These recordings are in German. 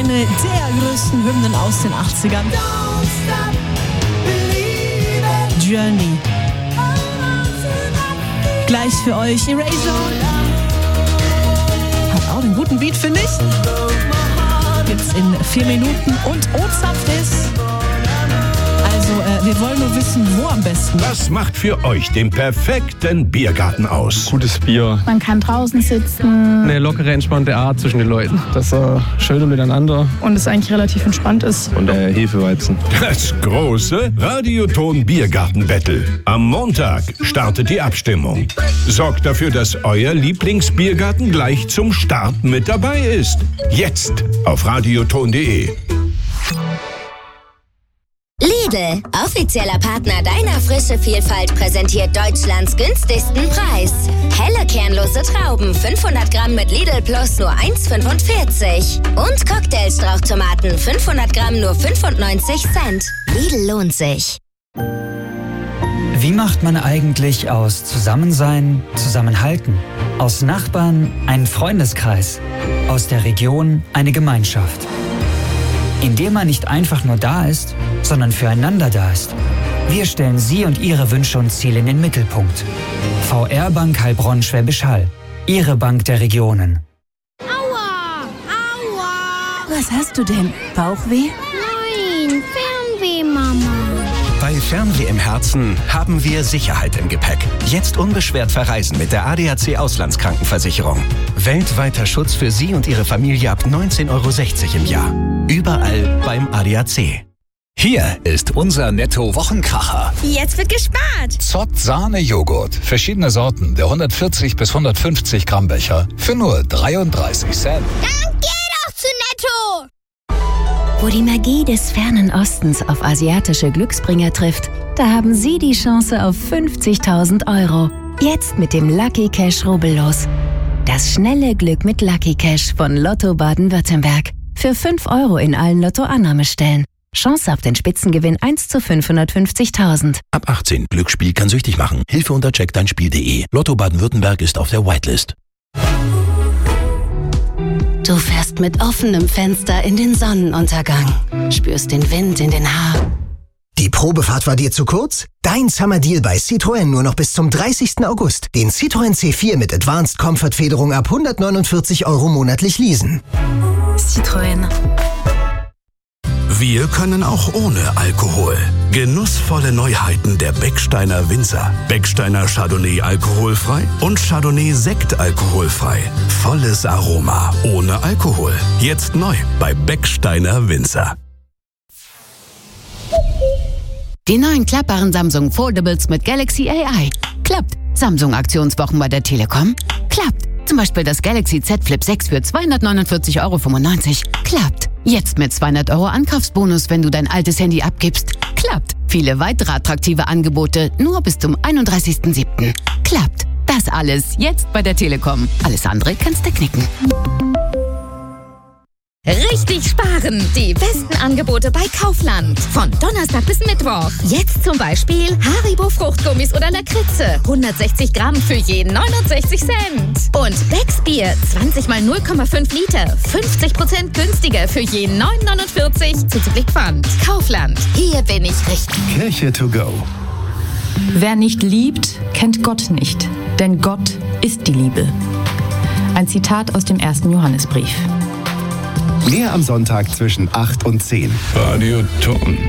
eine der größten Hymnen aus den 80ern. Journey. Gleich für euch Erasure. Hat auch einen guten Beat, finde ich. Gibt's in 4 Minuten und O-Zapf ist. Also, wir wollen nur wissen, wo am besten. Was macht für euch den perfekten Biergarten aus? Gutes Bier. Man kann draußen sitzen. Eine lockere, entspannte Art zwischen den Leuten. Das schöne miteinander. Und es eigentlich relativ entspannt ist. Und Hefeweizen. Das große Radioton Biergarten Battle. Am Montag startet die Abstimmung. Sorgt dafür, dass euer Lieblingsbiergarten gleich zum Start mit dabei ist. Jetzt auf radioton.de. Lidl, offizieller Partner deiner Frische Vielfalt, präsentiert Deutschlands günstigsten Preis. Helle kernlose Trauben, 500 Gramm mit Lidl Plus nur 1,45. Und Cocktailstrauchtomaten, 500 Gramm nur 95 Cent. Lidl lohnt sich. Wie macht man eigentlich aus Zusammensein Zusammenhalten? Aus Nachbarn einen Freundeskreis? Aus der Region eine Gemeinschaft? Indem man nicht einfach nur da ist, sondern füreinander da ist. Wir stellen Sie und Ihre Wünsche und Ziele in den Mittelpunkt. VR Bank Heilbronn Schwäbisch Hall. Ihre Bank der Regionen. Aua! Aua! Was hast du denn? Bauchweh? Nein, Fernweh, Mama. Bei Fernweh im Herzen haben wir Sicherheit im Gepäck. Jetzt unbeschwert verreisen mit der ADAC Auslandskrankenversicherung. Weltweiter Schutz für Sie und Ihre Familie ab 19,60 € im Jahr. Überall beim ADAC. Hier ist unser Netto-Wochenkracher. Jetzt wird gespart. Zott Sahne-Joghurt. Verschiedene Sorten. Der 140 bis 150 Gramm Becher für nur 33 Cent. Dann geh doch zu Netto! Wo die Magie des fernen Ostens auf asiatische Glücksbringer trifft, da haben Sie die Chance auf 50.000 €. Jetzt mit dem Lucky Cash Rubbellos. Das schnelle Glück mit Lucky Cash von Lotto Baden-Württemberg. Für 5 € in allen Lotto-Annahmestellen. Chance auf den Spitzengewinn 1 zu 550.000. Ab 18. Glücksspiel kann süchtig machen. Hilfe unter checkdeinspiel.de. Lotto Baden-Württemberg ist auf der Whitelist. Du fährst mit offenem Fenster in den Sonnenuntergang. Spürst den Wind in den Haaren. Die Probefahrt war dir zu kurz? Dein Summer Deal bei Citroën nur noch bis zum 30. August. Den Citroën C4 mit Advanced Comfort Federung ab 149 € monatlich leasen. Citroën. Wir können auch ohne Alkohol. Genussvolle Neuheiten der Becksteiner Winzer. Becksteiner Chardonnay alkoholfrei und Chardonnay Sekt alkoholfrei. Volles Aroma, ohne Alkohol. Jetzt neu bei Becksteiner Winzer. Die neuen klappbaren Samsung Foldables mit Galaxy AI. Klappt. Samsung-Aktionswochen bei der Telekom. Klappt. Zum Beispiel das Galaxy Z Flip 6 für 249,95 €. Klappt. Jetzt mit 200 € Ankaufsbonus, wenn du dein altes Handy abgibst. Klappt. Viele weitere attraktive Angebote nur bis zum 31.07. Klappt. Das alles jetzt bei der Telekom. Alles andere kannst du knicken. Richtig sparen! Die besten Angebote bei Kaufland. Von Donnerstag bis Mittwoch. Jetzt zum Beispiel Haribo Fruchtgummis oder Lakritze. 160 Gramm für je 69 Cent. Und Becks Bier 20 mal 0,5 Liter. 50% günstiger für je 9,49 zuzüglich Pfand. Kaufland. Hier bin ich richtig. Kirche to go. Wer nicht liebt, kennt Gott nicht. Denn Gott ist die Liebe. Ein Zitat aus dem 1. Johannesbrief. Mehr am Sonntag zwischen 8 und 10. Radioton.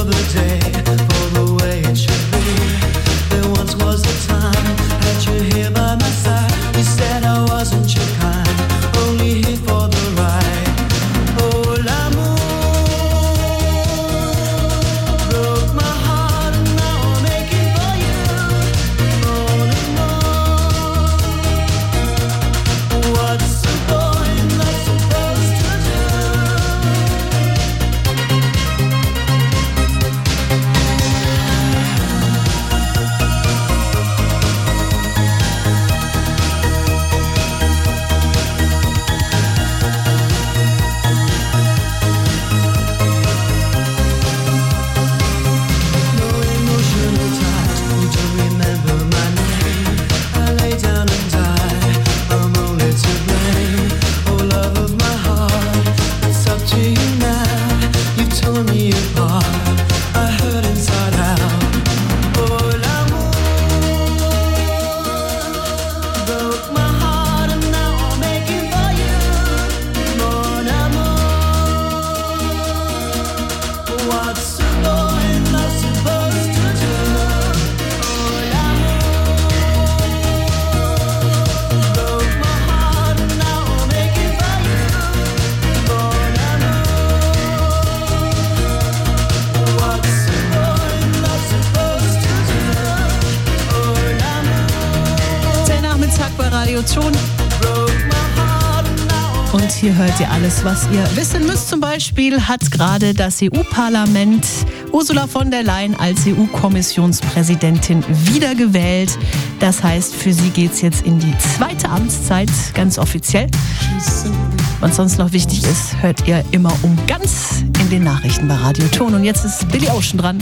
Und hier hört ihr alles, was ihr wissen müsst. Zum Beispiel hat gerade das EU-Parlament Ursula von der Leyen als EU-Kommissionspräsidentin wiedergewählt. Das heißt, für sie geht es jetzt in die zweite Amtszeit, ganz offiziell. Was sonst noch wichtig ist, hört ihr immer um ganz in den Nachrichten bei Radio Ton. Und jetzt ist Billy Ocean dran.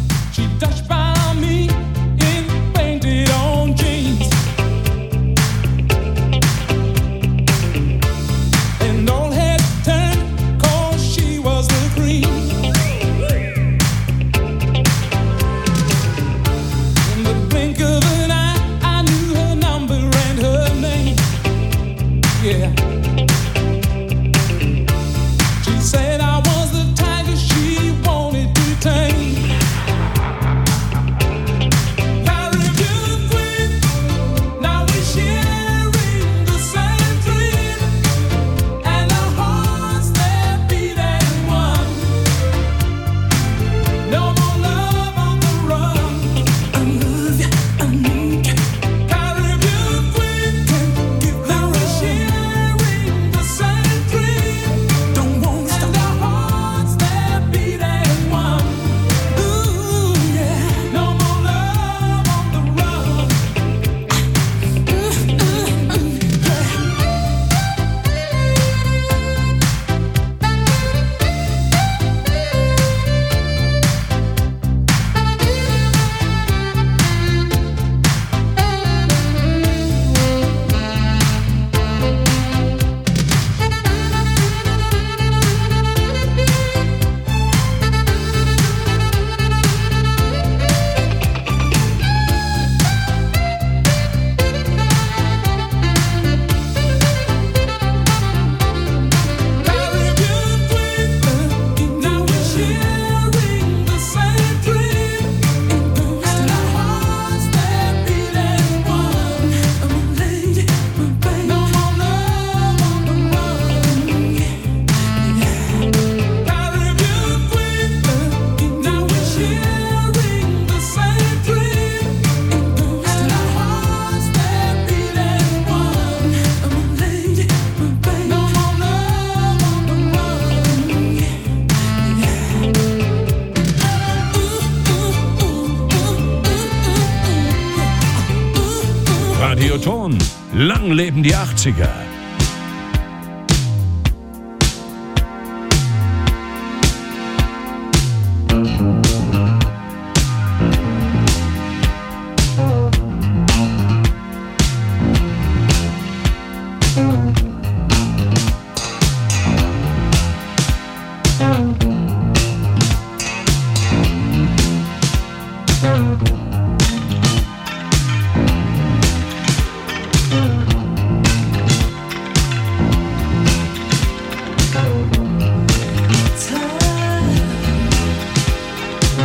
Radio Ton. Lang leben die 80er.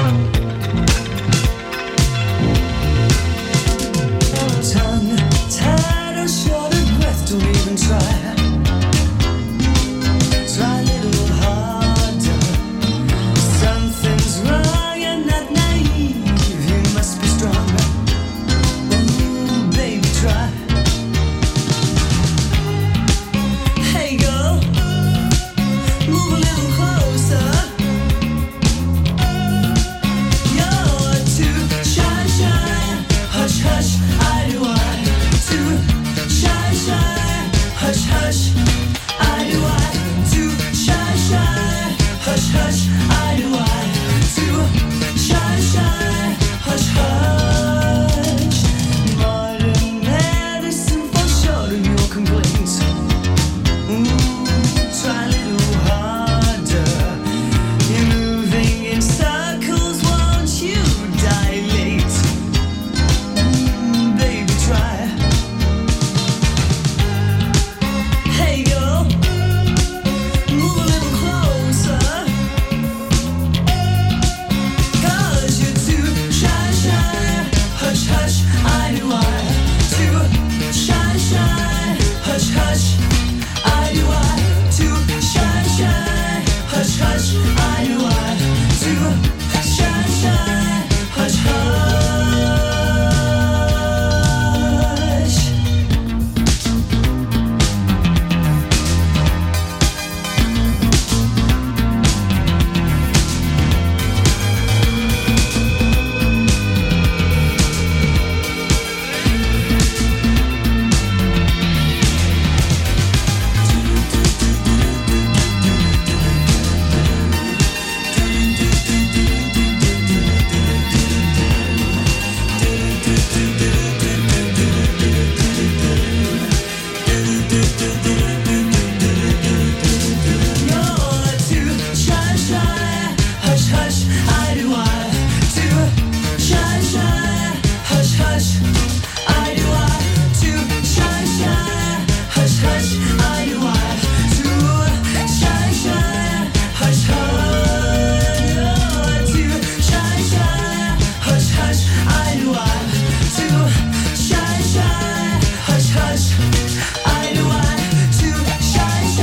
anfangen.